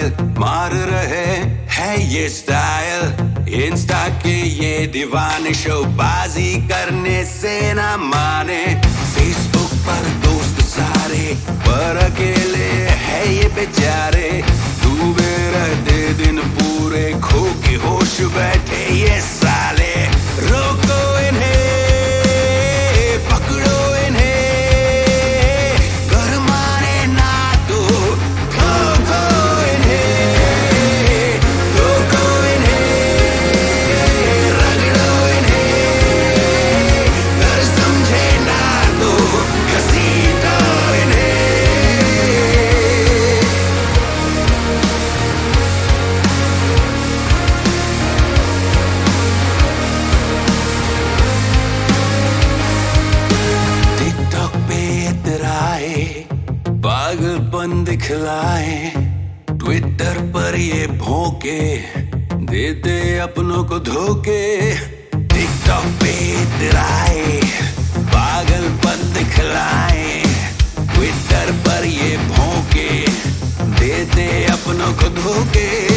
Smile मार रहे है ये स्टाइल। इंस्टा के ये दीवाने शोबाजी करने से ना माने। फेसबुक पर दोस्त सारे पर अकेले है ये बेचारे। डूबे रहते दिन पूरे खो के होश बैठे ये साले। रोको इन्हें, पकड़ो इन्हें, गरमाने ना दो, ठोको इन्हें, ठोको इन्हें, रगड़ो इन्हें, कर समझे ना दो, घसीटो इन्हें। टिकटॉक पे इतराए, पागलपन दिखलाए, ट्विटर पर ये भोंके, देते अपनों को धोखे। टिकटॉक पे इतराए, पागलपन दिखलाए, ट्विटर पर ये भोंके, देते अपनों को धोखे।